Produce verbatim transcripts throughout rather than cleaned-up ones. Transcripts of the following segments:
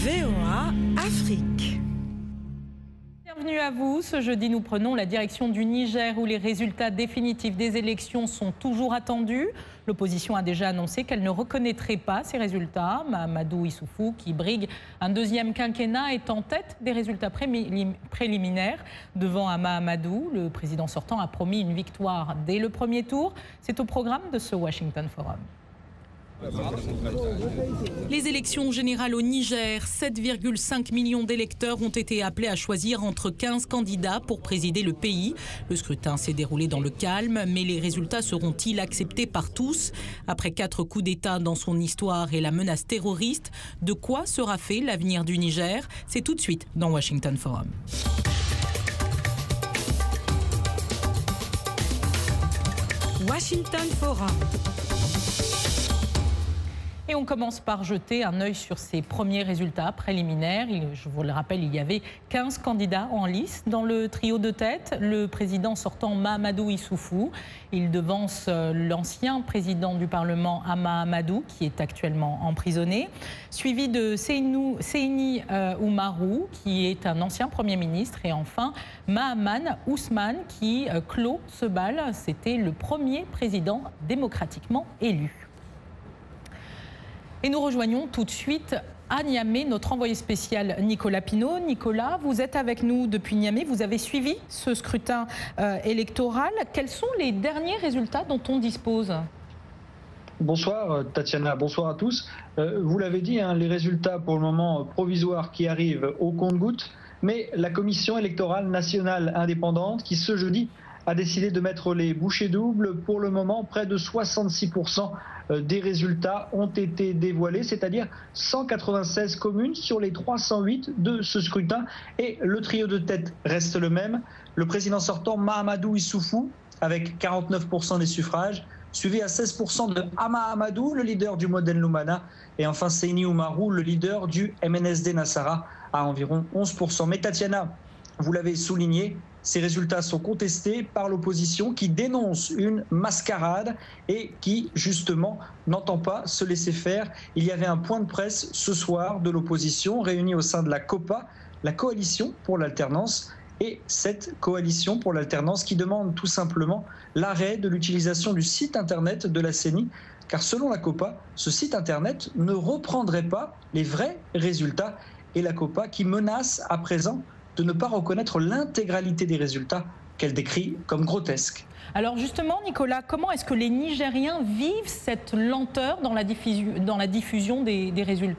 V O A Afrique. Bienvenue à vous. Ce jeudi, nous prenons la direction du Niger où les résultats définitifs des élections sont toujours attendus. L'opposition a déjà annoncé qu'elle ne reconnaîtrait pas ces résultats. Mahamadou Issoufou, qui brigue un deuxième quinquennat, est en tête des résultats préliminaires. Devant Mahamadou, le président sortant a promis une victoire dès le premier tour. C'est au programme de ce Washington Forum. Les élections générales au Niger, sept virgule cinq millions d'électeurs ont été appelés à choisir entre quinze candidats pour présider le pays. Le scrutin s'est déroulé dans le calme, mais les résultats seront-ils acceptés par tous? Après quatre coups d'État dans son histoire et la menace terroriste, de quoi sera fait l'avenir du Niger? C'est tout de suite dans Washington Forum. Washington Forum. Et on commence par jeter un œil sur ces premiers résultats préliminaires. Il, je vous le rappelle, il y avait quinze candidats en lice dans le trio de tête. Le président sortant Mahamadou Issoufou, il devance l'ancien président du Parlement Hama Amadou, qui est actuellement emprisonné, suivi de Seynou, Seyni euh, Oumarou, qui est un ancien Premier ministre, et enfin Mahaman Ousmane, qui euh, clôt ce bal. C'était le premier président démocratiquement élu. Et nous rejoignons tout de suite à Niamey notre envoyé spécial Nicolas Pinault. Nicolas, vous êtes avec nous depuis Niamey. Vous avez suivi ce scrutin euh, électoral. Quels sont les derniers résultats dont on dispose ? Bonsoir Tatiana, bonsoir à tous. Euh, vous l'avez dit, hein, les résultats pour le moment provisoires qui arrivent au compte-gouttes, mais la Commission électorale nationale indépendante qui ce jeudi a décidé de mettre les bouchées doubles. Pour le moment, près de soixante-six pour cent des résultats ont été dévoilés, c'est-à-dire cent quatre-vingt-seize communes sur les trois cent huit de ce scrutin. Et le trio de tête reste le même. Le président sortant, Mahamadou Issoufou, avec quarante-neuf pour cent des suffrages, suivi à seize pour cent de Hama Amadou, le leader du Modèle Lumana, et enfin Seyni Oumarou, le leader du M N S D Nassara, à environ onze pour cent. Mais Tatiana, vous l'avez souligné, ces résultats sont contestés par l'opposition qui dénonce une mascarade et qui, justement, n'entend pas se laisser faire. Il y avait un point de presse ce soir de l'opposition réunie au sein de la COPA, la Coalition pour l'alternance, et cette Coalition pour l'alternance qui demande tout simplement l'arrêt de l'utilisation du site internet de la C E N I, car selon la COPA, ce site internet ne reprendrait pas les vrais résultats, et la COPA qui menace à présent de ne pas reconnaître l'intégralité des résultats qu'elle décrit comme grotesques. Alors justement, Nicolas, comment est-ce que les Nigériens vivent cette lenteur dans la diffusion, dans la diffusion des, des résultats ?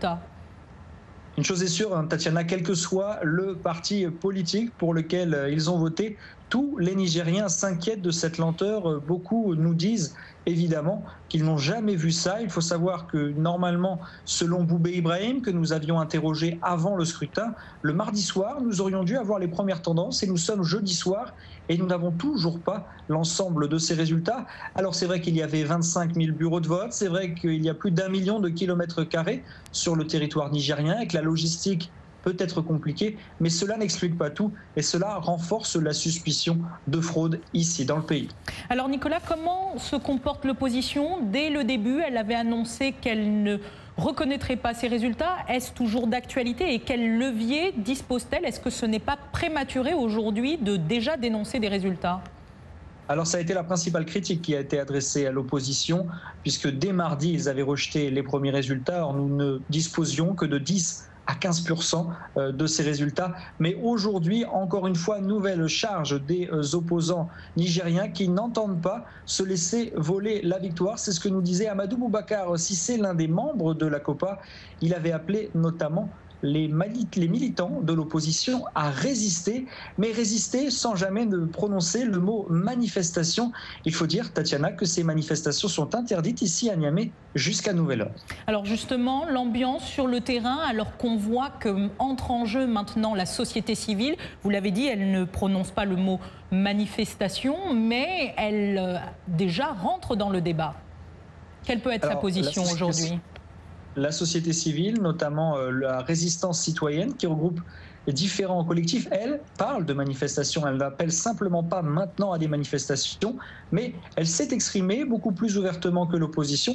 Une chose est sûre, hein, Tatiana, quel que soit le parti politique pour lequel ils ont voté, tous les Nigériens s'inquiètent de cette lenteur. Beaucoup nous disent évidemment qu'ils n'ont jamais vu ça. Il faut savoir que normalement, selon Boubé Ibrahim, que nous avions interrogé avant le scrutin, le mardi soir, nous aurions dû avoir les premières tendances et nous sommes jeudi soir et nous n'avons toujours pas l'ensemble de ces résultats. Alors c'est vrai qu'il y avait vingt-cinq mille bureaux de vote, c'est vrai qu'il y a plus d'un million de kilomètres carrés sur le territoire nigérien et que la logistique peut être compliqué, mais cela n'explique pas tout et cela renforce la suspicion de fraude ici dans le pays. Alors Nicolas, comment se comporte l'opposition ? Dès le début, elle avait annoncé qu'elle ne reconnaîtrait pas ces résultats. Est-ce toujours d'actualité et quel levier dispose-t-elle ? Est-ce que ce n'est pas prématuré aujourd'hui de déjà dénoncer des résultats ? Alors ça a été la principale critique qui a été adressée à l'opposition, puisque dès mardi, ils avaient rejeté les premiers résultats. Or, nous ne disposions que de dix à quinze pour cent de ces résultats. Mais aujourd'hui, encore une fois, nouvelle charge des opposants nigériens qui n'entendent pas se laisser voler la victoire. C'est ce que nous disait Amadou Boubacar Cissé, l'un des membres de la COPA. Il avait appelé notamment les, les militants de l'opposition à résister, mais résister sans jamais ne prononcer le mot manifestation. Il faut dire, Tatiana, que ces manifestations sont interdites ici à Niamey jusqu'à nouvel ordre. Alors justement, l'ambiance sur le terrain, alors qu'on voit qu'entre en jeu maintenant la société civile, vous l'avez dit, elle ne prononce pas le mot manifestation, mais elle euh, déjà rentre dans le débat. Quelle peut être alors, sa position aujourd'hui ? La société civile, notamment euh, la résistance citoyenne qui regroupe différents collectifs, elle parle de manifestations. Elle n'appelle simplement pas maintenant à des manifestations, mais elle s'est exprimée beaucoup plus ouvertement que l'opposition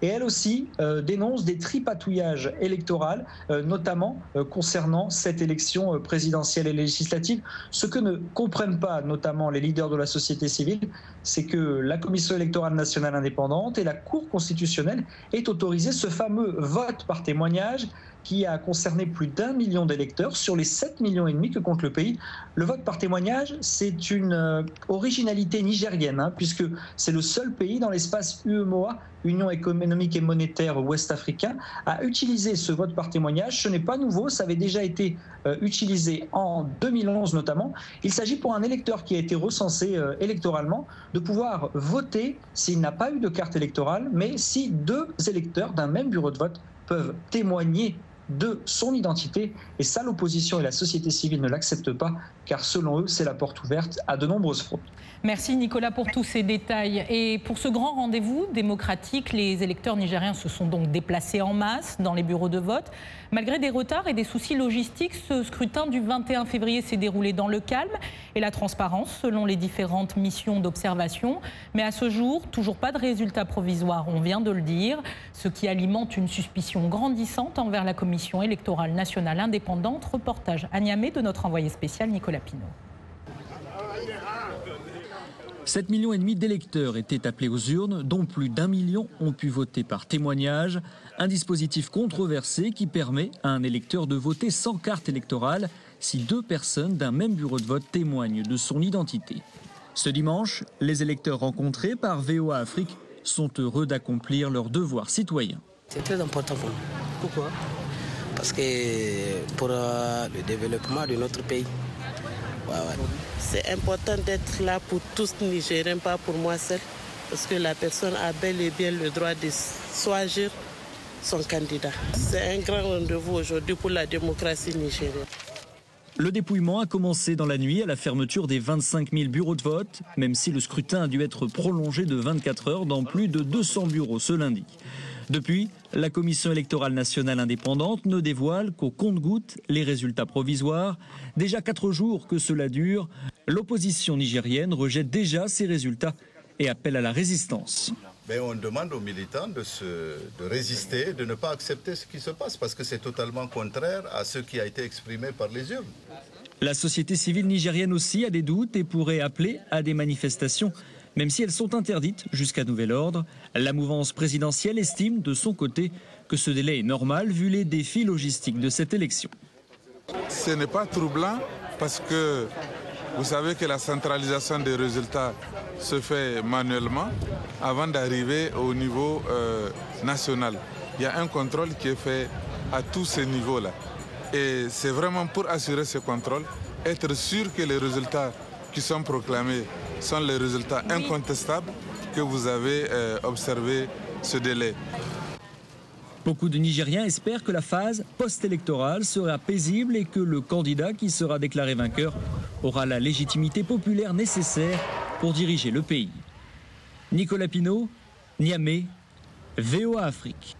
et elle aussi euh, dénonce des tripatouillages électoraux, euh, notamment euh, concernant cette élection euh, présidentielle et législative. Ce que ne comprennent pas notamment les leaders de la société civile, c'est que la Commission électorale nationale indépendante et la Cour constitutionnelle aient autorisé ce fameux vote par témoignage qui a concerné plus d'un million d'électeurs sur les sept millions et demi que compte le pays. Le vote par témoignage, c'est une euh, originalité nigérienne, hein, puisque c'est le seul pays dans l'espace U E M O A, Union économique et monétaire ouest-africain, à utiliser ce vote par témoignage. Ce n'est pas nouveau, ça avait déjà été euh, utilisé en deux mille onze notamment. Il s'agit pour un électeur qui a été recensé euh, électoralement de pouvoir voter s'il n'a pas eu de carte électorale, mais si deux électeurs d'un même bureau de vote peuvent témoigner de son identité, et ça l'opposition et la société civile ne l'acceptent pas, car selon eux c'est la porte ouverte à de nombreuses fraudes. Merci Nicolas pour tous ces détails. Et pour ce grand rendez-vous démocratique, les électeurs nigériens se sont donc déplacés en masse dans les bureaux de vote. Malgré des retards et des soucis logistiques, ce scrutin du vingt et un février s'est déroulé dans le calme et la transparence selon les différentes missions d'observation. Mais à ce jour, toujours pas de résultat provisoire, on vient de le dire, ce qui alimente une suspicion grandissante envers la Commission électorale nationale indépendante. Reportage à Niamey de notre envoyé spécial Nicolas Pinault. sept millions et demi d'électeurs étaient appelés aux urnes, dont plus d'un million ont pu voter par témoignage. Un dispositif controversé qui permet à un électeur de voter sans carte électorale si deux personnes d'un même bureau de vote témoignent de son identité. Ce dimanche, les électeurs rencontrés par V O A Afrique sont heureux d'accomplir leur devoir citoyen. C'est très important pour nous. Pourquoi ? Parce que pour euh, le développement de notre pays. Ouais, ouais. C'est important d'être là pour tous les Nigériens, pas pour moi seul. Parce que la personne a bel et bien le droit de choisir son candidat. C'est un grand rendez-vous aujourd'hui pour la démocratie nigérienne. Le dépouillement a commencé dans la nuit à la fermeture des vingt-cinq mille bureaux de vote, même si le scrutin a dû être prolongé de vingt-quatre heures dans plus de deux cents bureaux ce lundi. Depuis, la Commission électorale nationale indépendante ne dévoile qu'au compte-gouttes les résultats provisoires. Déjà quatre jours que cela dure, l'opposition nigérienne rejette déjà ces résultats et appelle à la résistance. Mais on demande aux militants de, se, de résister, de ne pas accepter ce qui se passe, parce que c'est totalement contraire à ce qui a été exprimé par les urnes. La société civile nigérienne aussi a des doutes et pourrait appeler à des manifestations, même si elles sont interdites jusqu'à nouvel ordre. La mouvance présidentielle estime de son côté que ce délai est normal vu les défis logistiques de cette élection. Ce n'est pas troublant parce que vous savez que la centralisation des résultats se fait manuellement avant d'arriver au niveau euh, national. Il y a un contrôle qui est fait à tous ces niveaux-là. Et c'est vraiment pour assurer ce contrôle, être sûr que les résultats qui sont proclamés sont les résultats incontestables que vous avez euh, observé ce délai. Beaucoup de Nigériens espèrent que la phase post-électorale sera paisible et que le candidat qui sera déclaré vainqueur aura la légitimité populaire nécessaire pour diriger le pays. Nicolas Pinault, Niamey, V O A Afrique.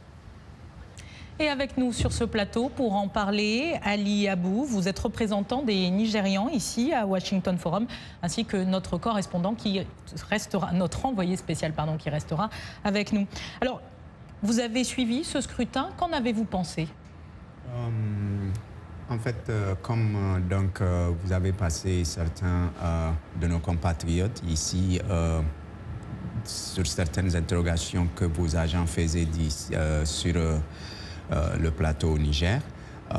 Et avec nous sur ce plateau pour en parler, Ali Abou, vous êtes représentant des Nigérians ici à Washington Forum, ainsi que notre correspondant qui restera, notre envoyé spécial pardon, qui restera avec nous. Alors, vous avez suivi ce scrutin, qu'en avez-vous pensé ? um, En fait, euh, comme euh, donc, euh, vous avez passé certains euh, de nos compatriotes ici euh, sur certaines interrogations que vos agents faisaient euh, sur euh, euh, le plateau au Niger, euh,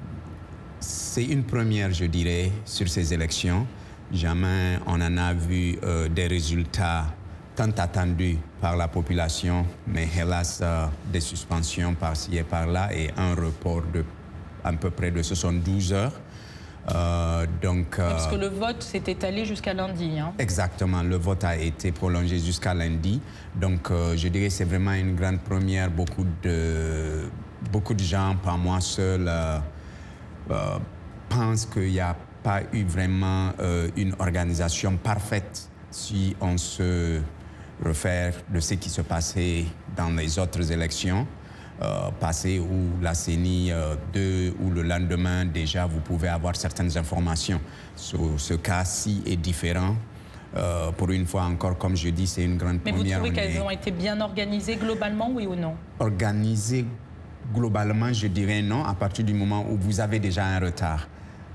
c'est une première, je dirais, sur ces élections. Jamais on en a vu euh, des résultats tant attendus par la population, mais hélas, euh, des suspensions par-ci et par-là et un report de à peu près de soixante-douze heures. Euh, donc, euh, Parce que le vote s'est étalé jusqu'à lundi. Hein. Exactement, le vote a été prolongé jusqu'à lundi. Donc, euh, je dirais que c'est vraiment une grande première. Beaucoup de, beaucoup de gens, pas moi seul, euh, euh, pensent qu'il n'y a pas eu vraiment euh, une organisation parfaite si on se réfère de ce qui se passait dans les autres élections. Euh, passé où la C E N I, euh, deux ou le lendemain, déjà, vous pouvez avoir certaines informations. So, ce cas-ci est différent. Euh, pour une fois encore, comme je dis, c'est une grande Mais première. Mais vous trouvez qu'elles est... ont été bien organisées globalement, oui ou non? Organisées globalement, je dirais non, à partir du moment où vous avez déjà un retard.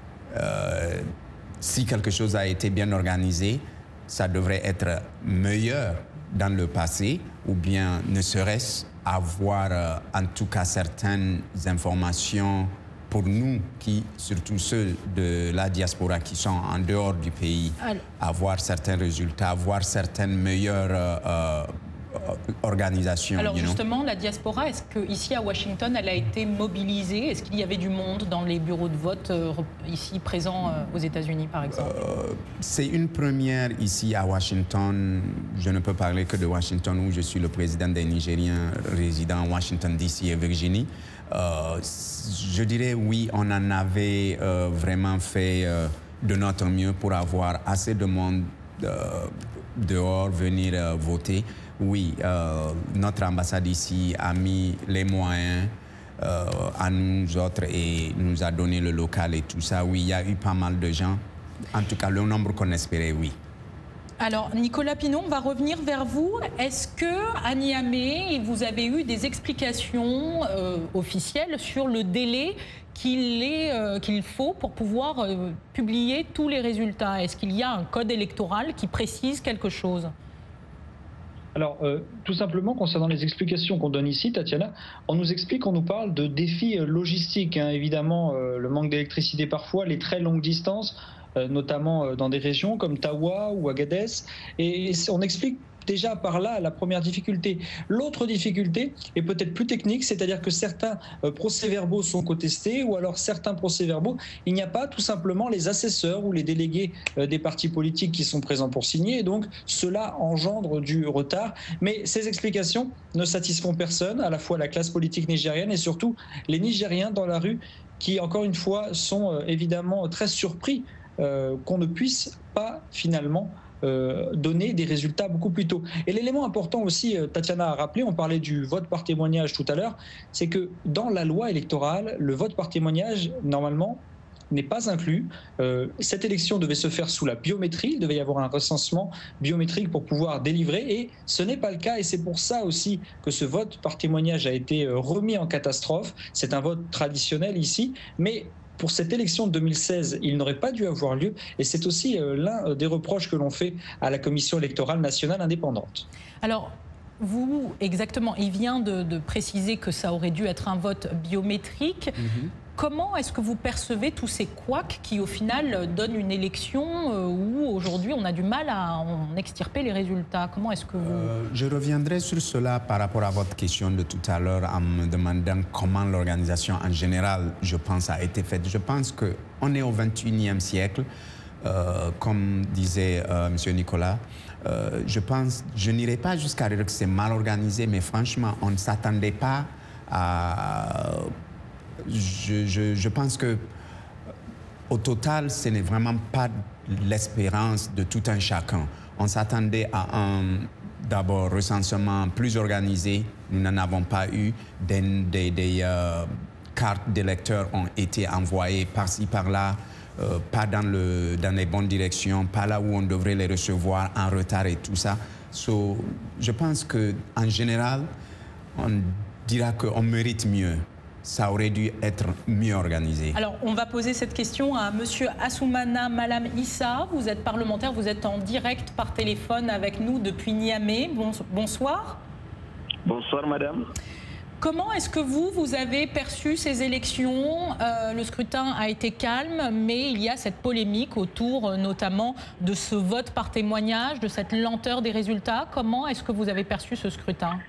Euh, si quelque chose a été bien organisé, ça devrait être meilleur dans le passé, ou bien ne serait-ce avoir euh, en tout cas certaines informations pour nous, qui, surtout ceux de la diaspora qui sont en dehors du pays, alors, avoir certains résultats, avoir certaines meilleures euh, organisations. Alors you justement, know? La diaspora, est-ce qu'ici à Washington, elle a été mobilisée? Est-ce qu'il y avait du monde dans les bureaux de vote euh, ici présents euh, aux États-Unis, par exemple? euh, C'est une première ici à Washington. Je ne peux parler que de Washington, où je suis le président des Nigériens résidant à Washington, D C et Virginie. Euh, je dirais oui, on en avait euh, vraiment fait euh, de notre mieux pour avoir assez de monde euh, dehors venir euh, voter. Oui, euh, notre ambassade ici a mis les moyens euh, à nous autres et nous a donné le local et tout ça. Oui, il y a eu pas mal de gens. En tout cas, le nombre qu'on espérait, oui. Alors, Nicolas Pinon, on va revenir vers vous. Est-ce qu'à Niamey, vous avez eu des explications euh, officielles sur le délai qu'il euh, qu'il faut pour pouvoir euh, publier tous les résultats? Est-ce qu'il y a un code électoral qui précise quelque chose? Alors, euh, tout simplement, concernant les explications qu'on donne ici, Tatiana, on nous explique, on nous parle de défis logistiques. Hein, évidemment, euh, le manque d'électricité parfois, les très longues distances, euh, notamment euh, dans des régions comme Tawa ou Agadez. Et on explique déjà par là la première difficulté. L'autre difficulté est peut-être plus technique, c'est-à-dire que certains euh, procès-verbaux sont contestés, ou alors certains procès-verbaux, il n'y a pas tout simplement les assesseurs ou les délégués euh, des partis politiques qui sont présents pour signer, et donc cela engendre du retard. Mais ces explications ne satisfont personne, à la fois la classe politique nigérienne et surtout les Nigériens dans la rue, qui encore une fois sont euh, évidemment très surpris euh, qu'on ne puisse pas finalement Euh, donner des résultats beaucoup plus tôt. Et l'élément important aussi, euh, Tatiana a rappelé, on parlait du vote par témoignage tout à l'heure, c'est que dans la loi électorale, le vote par témoignage, normalement, n'est pas inclus. Euh, cette élection devait se faire sous la biométrie, il devait y avoir un recensement biométrique pour pouvoir délivrer, et ce n'est pas le cas, et c'est pour ça aussi que ce vote par témoignage a été remis en catastrophe. C'est un vote traditionnel ici, mais pour cette élection de deux mille seize, il n'aurait pas dû avoir lieu, et c'est aussi euh, l'un des reproches que l'on fait à la Commission électorale nationale indépendante. Alors, vous, exactement, il vient de, de préciser que ça aurait dû être un vote biométrique. Mm-hmm. Comment est-ce que vous percevez tous ces couacs qui, au final, donnent une élection euh, où, aujourd'hui, on a du mal à en extirper les résultats? Comment est-ce que vous... Euh, je reviendrai sur cela par rapport à votre question de tout à l'heure en me demandant comment l'organisation en général, je pense, a été faite. Je pense qu'on est au vingt et unième siècle, euh, comme disait euh, M. Nicolas. Euh, je pense, je n'irai pas jusqu'à dire que c'est mal organisé, mais franchement, on ne s'attendait pas à... Je, je, je pense que au total, ce n'est vraiment pas l'espérance de tout un chacun. On s'attendait à un, d'abord, recensement plus organisé. Nous n'en avons pas eu. Des, des, des euh, cartes d'électeurs ont été envoyées par-ci, par-là, euh, pas dans, le, dans les bonnes directions, pas là où on devrait les recevoir, en retard et tout ça. So, je pense qu'en général, on dira qu'on mérite mieux. Ça aurait dû être mieux organisé. Alors, on va poser cette question à M. Assoumana Malam Issa. Vous êtes parlementaire, vous êtes en direct par téléphone avec nous depuis Niamey. Bonsoir. Bonsoir, madame. Comment est-ce que vous, vous avez perçu ces élections? euh, Le scrutin a été calme, mais il y a cette polémique autour notamment de ce vote par témoignage, de cette lenteur des résultats. Comment est-ce que vous avez perçu ce scrutin?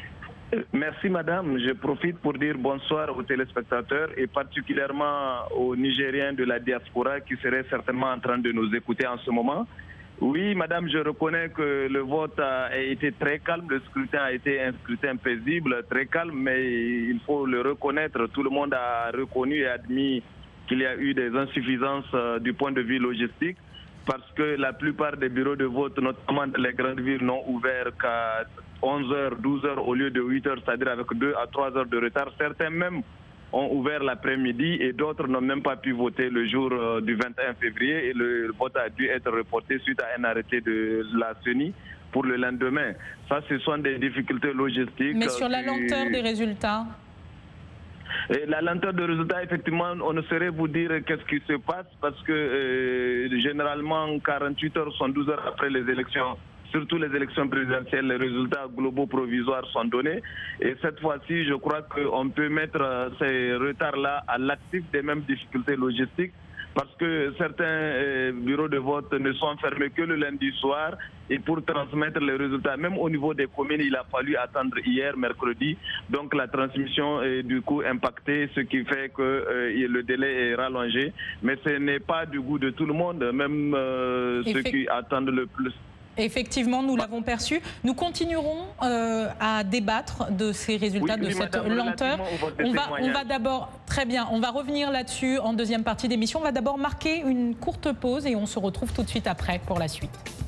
Merci madame, je profite pour dire bonsoir aux téléspectateurs et particulièrement aux Nigériens de la diaspora qui seraient certainement en train de nous écouter en ce moment. Oui madame, je reconnais que le vote a été très calme, le scrutin a été un scrutin paisible, très calme, mais il faut le reconnaître, tout le monde a reconnu et admis qu'il y a eu des insuffisances du point de vue logistique, parce que la plupart des bureaux de vote, notamment les grandes villes, n'ont ouvert qu'à onze heures, douze heures au lieu de huit heures, c'est-à-dire avec deux à trois heures de retard. Certains même ont ouvert l'après-midi et d'autres n'ont même pas pu voter le jour euh, du vingt et un février et le, le vote a dû être reporté suite à un arrêté de la C E N I pour le lendemain. Ça, ce sont des difficultés logistiques. Mais sur la qui... lenteur des résultats? Et la lenteur des résultats, effectivement, on ne saurait vous dire qu'est-ce qui se passe parce que euh, généralement, quarante-huit heures, soixante-douze heures après les élections, surtout les élections présidentielles, les résultats globaux provisoires sont donnés. Et cette fois-ci, je crois qu'on peut mettre ces retards-là à l'actif des mêmes difficultés logistiques parce que certains euh, bureaux de vote ne sont fermés que le lundi soir et pour transmettre les résultats, même au niveau des communes, il a fallu attendre hier, mercredi. Donc la transmission est du coup impactée, ce qui fait que euh, le délai est rallongé. Mais ce n'est pas du goût de tout le monde, même euh, ceux qui attendent le plus. Effectivement, nous l'avons perçu. Nous continuerons euh, à débattre de ces résultats, oui, de oui, cette madame, lenteur. On va, on va d'abord, très bien, on va revenir là-dessus en deuxième partie d'émission. On va d'abord marquer une courte pause et on se retrouve tout de suite après pour la suite.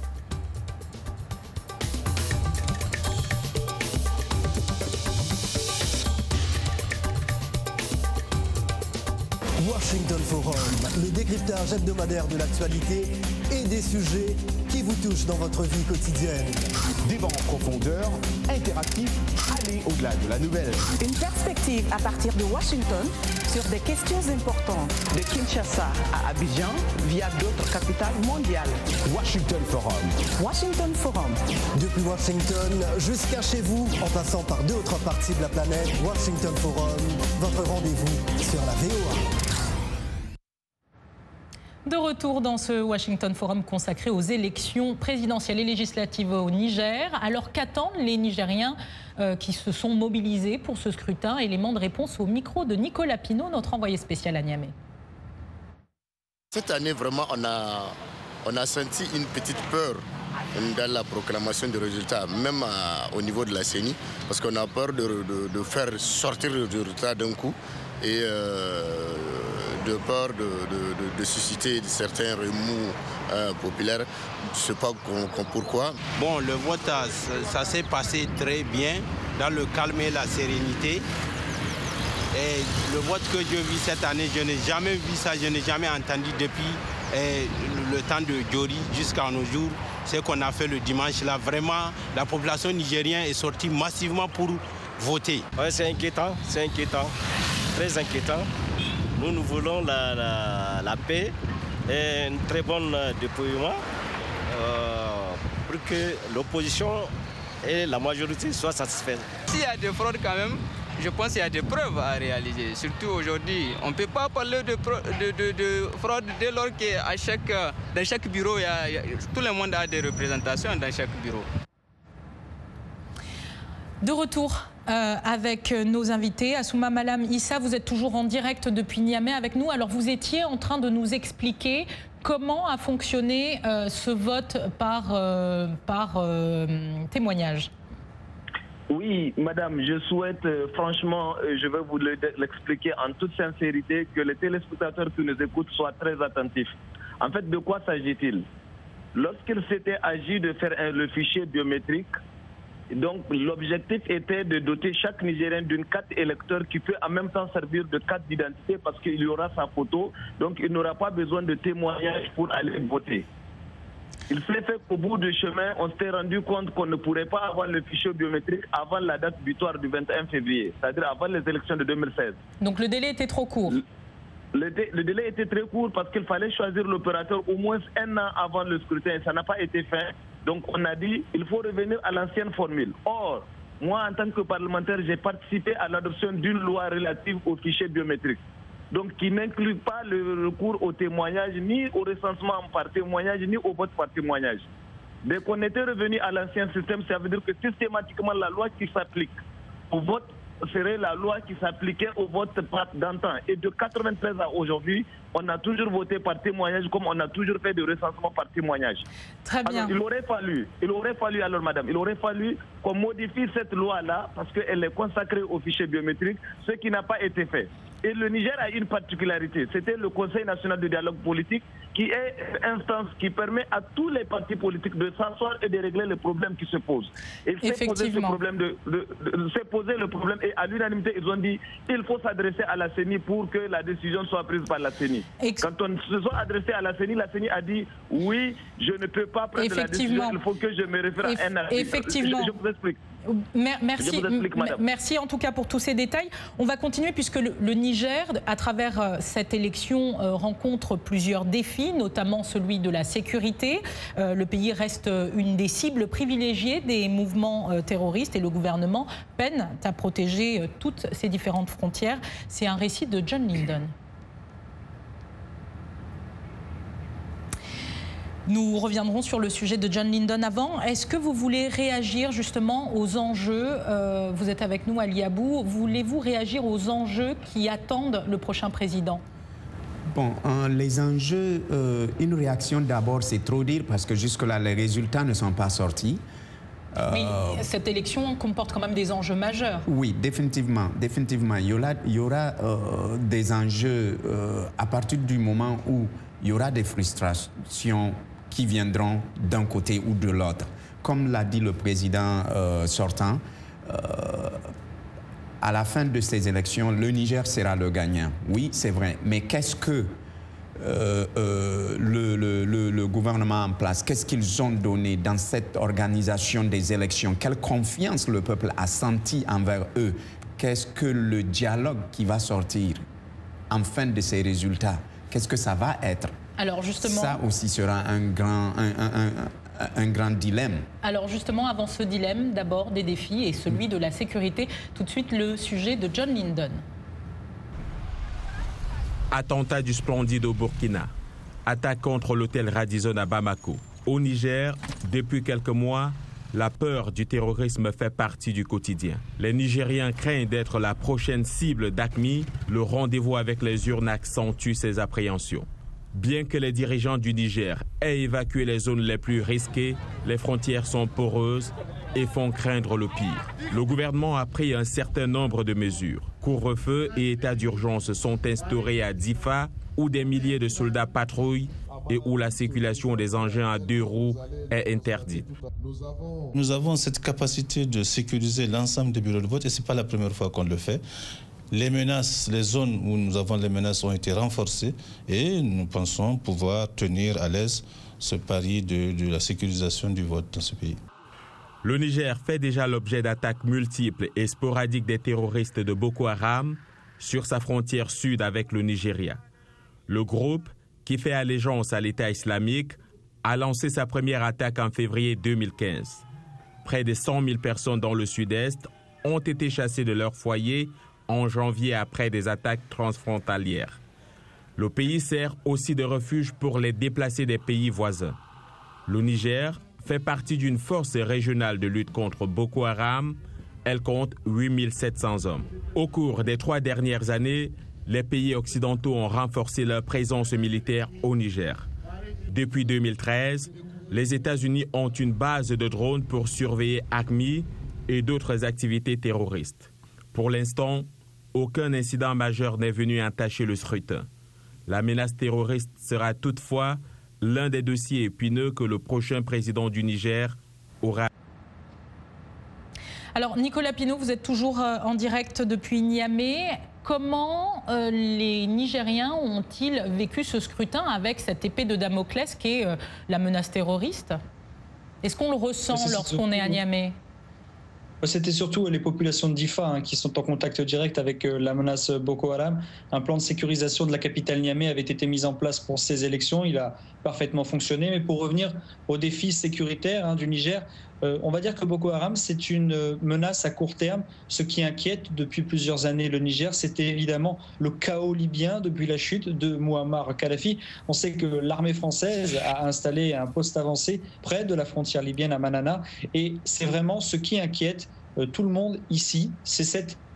Washington Forum, le décryptage hebdomadaire de l'actualité et des sujets qui vous touchent dans votre vie quotidienne. Débat en profondeur, interactif, aller au-delà de la nouvelle. Une perspective à partir de Washington sur des questions importantes. De Kinshasa à Abidjan via d'autres capitales mondiales. Washington Forum. Washington Forum. Depuis Washington jusqu'à chez vous, en passant par d'autres parties de la planète, Washington Forum, votre rendez-vous sur la V O A. De retour dans ce Washington Forum consacré aux élections présidentielles et législatives au Niger. Alors qu'attendent les Nigériens euh, qui se sont mobilisés pour ce scrutin? Élément de réponse au micro de Nicolas Pinault, notre envoyé spécial à Niamey. Cette année, vraiment, on a, on a senti une petite peur dans la proclamation des résultats, même à, au niveau de la C E N I, parce qu'on a peur de, de, de faire sortir le résultat d'un coup. Et euh, de peur de, de, de, de susciter certains remous euh, populaires. Je ne sais pas pourquoi. Bon, le vote, ça, ça s'est passé très bien, dans le calme et la sérénité. Et le vote que je vis cette année, je n'ai jamais vu ça, je n'ai jamais entendu depuis eh, le temps de Diori jusqu'à nos jours. Ce qu'on a fait le dimanche, là, vraiment, la population nigérienne est sortie massivement pour voter. Ouais, c'est inquiétant, c'est inquiétant, très inquiétant. Nous, nous voulons la, la, la paix et un très bon déploiement euh, pour que l'opposition et la majorité soient satisfaites. S'il y a des fraudes quand même, je pense qu'il y a des preuves à réaliser. Surtout aujourd'hui, on ne peut pas parler de, de, de, de fraude dès lors qu'à chaque, dans chaque bureau, il y a, il y a, tout le monde a des représentations dans chaque bureau. De retour euh, avec nos invités. Assouma Malam Issa, vous êtes toujours en direct depuis Niamey avec nous. Alors vous étiez en train de nous expliquer comment a fonctionné euh, ce vote par, euh, par euh, témoignage. Oui, madame, je souhaite euh, franchement, euh, je vais vous l'expliquer en toute sincérité, que les téléspectateurs qui nous écoutent soient très attentifs. En fait, de quoi s'agit-il? Lorsqu'il s'était agi de faire un, le fichier biométrique, donc l'objectif était de doter chaque Nigérien d'une carte électeur qui peut en même temps servir de carte d'identité parce qu'il y aura sa photo, donc il n'aura pas besoin de témoignage pour aller voter. Il s'est fait qu'au bout du chemin, on s'est rendu compte qu'on ne pourrait pas avoir le fichier biométrique avant la date butoir du vingt et un février, c'est-à-dire avant les élections de deux mille seize. Donc le délai était trop court. Le, dé, le délai était très court parce qu'il fallait choisir l'opérateur au moins un an avant le scrutin et ça n'a pas été fait. Donc on a dit qu'il faut revenir à l'ancienne formule. Or, moi en tant que parlementaire, j'ai participé à l'adoption d'une loi relative au fichier biométrique. Donc qui n'inclut pas le recours au témoignage, ni au recensement par témoignage, ni au vote par témoignage. Dès qu'on était revenu à l'ancien système, ça veut dire que systématiquement la loi qui s'applique au vote serait la loi qui s'appliquait au vote d'antan. Et de quatre-vingt-treize à aujourd'hui, on a toujours voté par témoignage comme on a toujours fait de recensement par témoignage. Très bien. Alors, il aurait fallu, il aurait fallu alors madame, il aurait fallu qu'on modifie cette loi-là parce qu'elle est consacrée au fichier biométrique, ce qui n'a pas été fait. Et le Niger a une particularité, c'était le Conseil national de dialogue politique qui est une instance qui permet à tous les partis politiques de s'asseoir et de régler les problèmes qui se posent. Et c'est poser ce problème de, de, de, de c'est poser le problème et à l'unanimité ils ont dit il faut s'adresser à la C E N I pour que la décision soit prise par la C E N I. Ex Quand on se soit adressé à la C E N I, la C E N I a dit oui, je ne peux pas prendre la décision, il faut que je me réfère à un article. Effectivement. Je, je vous explique. Merci, merci en tout cas pour tous ces détails. On va continuer puisque le, le Niger, à travers cette élection, euh, rencontre plusieurs défis, notamment celui de la sécurité. Euh, le pays reste une des cibles privilégiées des mouvements euh, terroristes et le gouvernement peine à protéger euh, toutes ces différentes frontières. C'est un récit de John Linden. Nous reviendrons sur le sujet de John Linden avant. Est-ce que vous voulez réagir justement aux enjeux euh, Vous êtes avec nous, Ali Abou. Voulez-vous réagir aux enjeux qui attendent le prochain président? Bon, euh, les enjeux, euh, une réaction d'abord, c'est trop dire parce que jusque-là, les résultats ne sont pas sortis. Euh, Mais cette élection comporte quand même des enjeux majeurs. Oui, définitivement. définitivement. Il y aura, il y aura euh, des enjeux euh, à partir du moment où il y aura des frustrations qui viendront d'un côté ou de l'autre. Comme l'a dit le président euh, sortant, euh, à la fin de ces élections, le Niger sera le gagnant. Oui, c'est vrai. Mais qu'est-ce que euh, euh, le, le, le, le gouvernement en place, qu'est-ce qu'ils ont donné dans cette organisation des élections? Quelle confiance le peuple a senti envers eux? Qu'est-ce que le dialogue qui va sortir en fin de ces résultats? Qu'est-ce que ça va être? Alors justement, ça aussi sera un grand, un, un, un, un grand dilemme. Alors justement, avant ce dilemme, d'abord des défis et celui de la sécurité. Tout de suite, le sujet de John Linden. Attentat du Splendide au Burkina. Attaque contre l'hôtel Radisson à Bamako. Au Niger, depuis quelques mois, la peur du terrorisme fait partie du quotidien. Les Nigériens craignent d'être la prochaine cible d'AQMI. Le rendez-vous avec les urnes accentue ces appréhensions. Bien que les dirigeants du Niger aient évacué les zones les plus risquées, les frontières sont poreuses et font craindre le pire. Le gouvernement a pris un certain nombre de mesures. Couvre-feu et état d'urgence sont instaurés à Difa, où des milliers de soldats patrouillent et où la circulation des engins à deux roues est interdite. Nous avons cette capacité de sécuriser l'ensemble des bureaux de vote et ce n'est pas la première fois qu'on le fait. Les menaces, les zones où nous avons les menaces ont été renforcées et nous pensons pouvoir tenir à l'aise ce pari de, de la sécurisation du vote dans ce pays. Le Niger fait déjà l'objet d'attaques multiples et sporadiques des terroristes de Boko Haram sur sa frontière sud avec le Nigeria. Le groupe, qui fait allégeance à l'État islamique, a lancé sa première attaque en février deux mille quinze. Près de cent mille personnes dans le sud-est ont été chassées de leur foyer en janvier après des attaques transfrontalières. Le pays sert aussi de refuge pour les déplacés des pays voisins. Le Niger fait partie d'une force régionale de lutte contre Boko Haram. Elle compte huit mille sept cents hommes. Au cours des trois dernières années, les pays occidentaux ont renforcé leur présence militaire au Niger. Depuis deux mille treize, les États-Unis ont une base de drones pour surveiller AQMI et d'autres activités terroristes. Pour l'instant, aucun incident majeur n'est venu entacher le scrutin. La menace terroriste sera toutefois l'un des dossiers épineux que le prochain président du Niger aura. Alors Nicolas Pineau, vous êtes toujours en direct depuis Niamey. Comment euh, les Nigériens ont-ils vécu ce scrutin avec cette épée de Damoclès qui est euh, la menace terroriste? Est-ce qu'on le ressent lorsqu'on est à Niamey? C'était surtout les populations de Difa hein, qui sont en contact direct avec euh, la menace Boko Haram. Un plan de sécurisation de la capitale Niamey avait été mis en place pour ces élections. Il a parfaitement fonctionné. Mais pour revenir aux défis sécuritaires hein, du Niger, euh, on va dire que Boko Haram, c'est une menace à court terme. Ce qui inquiète depuis plusieurs années le Niger, c'était évidemment le chaos libyen depuis la chute de Mouammar Kadhafi. On sait que l'armée française a installé un poste avancé près de la frontière libyenne à Manana. Et c'est vraiment ce qui inquiète tout le monde ici, c'est cette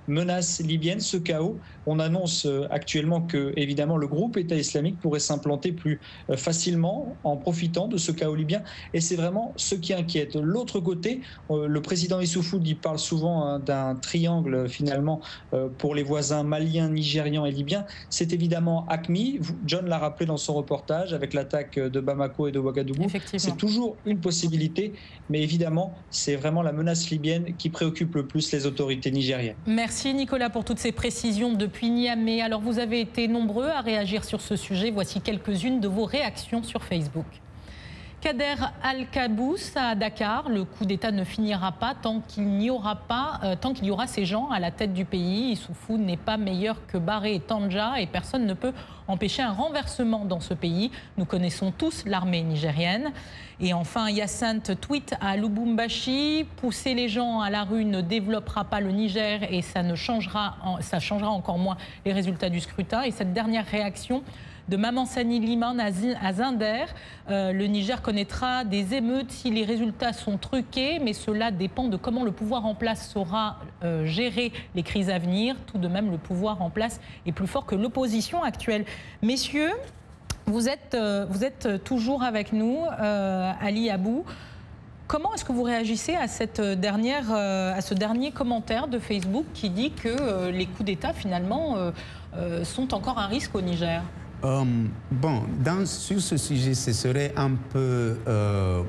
menace libyenne, ce chaos. On annonce actuellement que, évidemment, le groupe État islamique pourrait s'implanter plus facilement en profitant de ce chaos libyen. Et c'est vraiment ce qui inquiète. L'autre côté, le président Issoufou il parle souvent d'un triangle, finalement, pour les voisins maliens, nigérians et libyens. C'est évidemment A Q M I. John l'a rappelé dans son reportage avec l'attaque de Bamako et de Ouagadougou. C'est toujours une possibilité, mais évidemment, c'est vraiment la menace libyenne qui préoccupe le plus les autorités nigériennes. Merci Nicolas pour toutes ces précisions depuis Niamey. Alors vous avez été nombreux à réagir sur ce sujet. Voici quelques-unes de vos réactions sur Facebook. Kader Al-Kabous à Dakar, le coup d'État ne finira pas tant qu'il n'y aura pas, euh, tant qu'il y aura ces gens à la tête du pays. Issoufou n'est pas meilleur que Barré et Tandja et personne ne peut empêcher un renversement dans ce pays. Nous connaissons tous l'armée nigérienne. Et enfin, Yassine tweet à Lubumbashi, pousser les gens à la rue ne développera pas le Niger et ça ne changera, ça changera encore moins les résultats du scrutin. Et cette dernière réaction de Maman Sani Liman à Zinder. Euh, le Niger connaîtra des émeutes si les résultats sont truqués, mais cela dépend de comment le pouvoir en place saura euh, gérer les crises à venir. Tout de même, le pouvoir en place est plus fort que l'opposition actuelle. Messieurs, vous êtes, euh, vous êtes toujours avec nous, euh, Ali Abou. Comment est-ce que vous réagissez à, cette dernière, euh, à ce dernier commentaire de Facebook qui dit que euh, les coups d'État, finalement, euh, euh, sont encore un risque au Niger ? Euh, bon, dans, sur ce sujet, ce serait un peu, euh,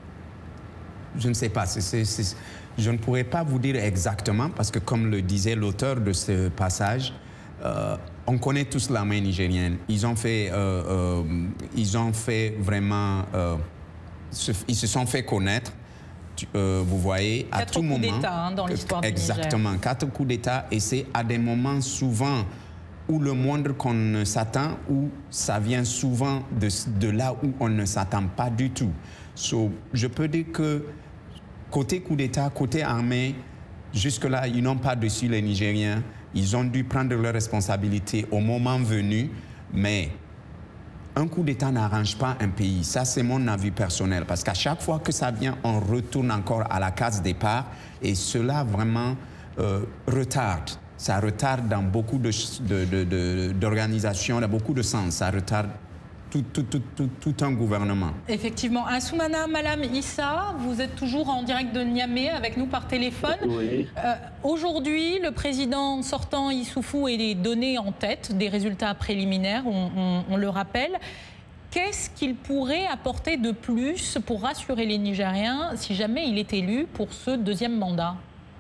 je ne sais pas, c'est, c'est, c'est, je ne pourrais pas vous dire exactement, parce que comme le disait l'auteur de ce passage, euh, on connaît tous l'armée nigérienne. Ils ont fait, euh, euh, ils ont fait vraiment, euh, se, ils se sont fait connaître. Euh, vous voyez, à tout moment. Quatre coups d'État hein, dans l'histoire du Niger. Exactement, quatre coups d'État, et c'est à des moments souvent où le moindre qu'on ne s'attend, où ça vient souvent de, de là où on ne s'attend pas du tout. So, je peux dire que côté coup d'État, côté armée, jusque-là, ils n'ont pas dessus les Nigériens. Ils ont dû prendre leurs responsabilités au moment venu, mais un coup d'État n'arrange pas un pays. Ça, c'est mon avis personnel, parce qu'à chaque fois que ça vient, on retourne encore à la case départ, et cela vraiment euh, retarde. Ça retarde dans beaucoup de, de, de, de, d'organisations, dans beaucoup de sens. Ça retarde tout, tout, tout, tout, tout un gouvernement. Effectivement. Assoumana Malam Issa, vous êtes toujours en direct de Niamey avec nous par téléphone. Oui. Euh, aujourd'hui, le président sortant Issoufou est donné en tête des résultats préliminaires, on, on, on le rappelle. Qu'est-ce qu'il pourrait apporter de plus pour rassurer les Nigériens si jamais il est élu pour ce deuxième mandat ?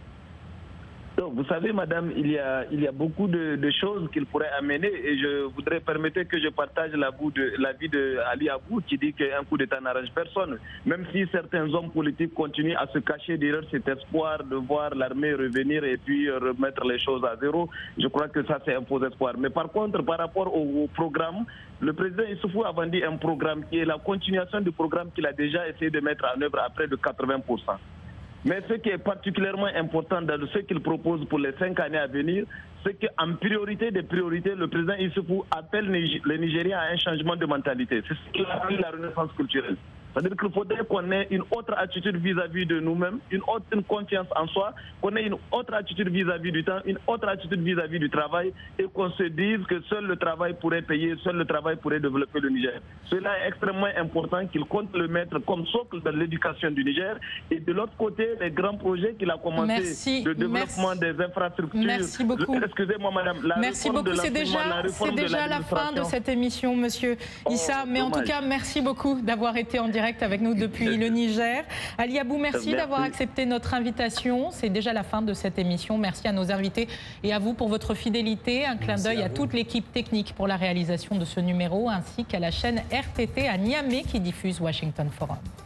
Donc, vous savez, madame, il y a, il y a beaucoup de, de choses qu'il pourrait amener et je voudrais permettre que je partage l'avis de, l'avis de Ali Abou qui dit qu'un coup d'État n'arrange personne. Même si certains hommes politiques continuent à se cacher derrière cet espoir de voir l'armée revenir et puis remettre les choses à zéro, je crois que ça c'est un faux espoir. Mais par contre, par rapport au, au programme, le président Issoufou a vendu un programme qui est la continuation du programme qu'il a déjà essayé de mettre en œuvre à près de quatre-vingts pour cent. Mais ce qui est particulièrement important dans ce qu'il propose pour les cinq années à venir, c'est qu'en priorité des priorités, le président Issoufou appelle les Nigériens à un changement de mentalité. C'est ce qu'il appelle la renaissance culturelle. C'est-à-dire qu'il faudrait qu'on ait une autre attitude vis-à-vis de nous-mêmes, une autre une confiance en soi, qu'on ait une autre attitude vis-à-vis du temps, une autre attitude vis-à-vis du travail et qu'on se dise que seul le travail pourrait payer, seul le travail pourrait développer le Niger. Cela est extrêmement important qu'il compte le mettre comme socle de l'éducation du Niger. Et de l'autre côté, les grands projets qu'il a commencé, Merci. le développement Merci. des infrastructures. Merci beaucoup. Excusez-moi, madame. La merci beaucoup. C'est déjà, c'est déjà la fin de cette émission, monsieur Issa. Oh, mais dommage. En tout cas, merci beaucoup d'avoir été en direct avec nous depuis le Niger. Ali Abou, merci, merci d'avoir accepté notre invitation. C'est déjà la fin de cette émission. Merci à nos invités et à vous pour votre fidélité. Un clin d'œil à, à toute l'équipe technique pour la réalisation de ce numéro, ainsi qu'à la chaîne R T T à Niamey qui diffuse Washington Forum.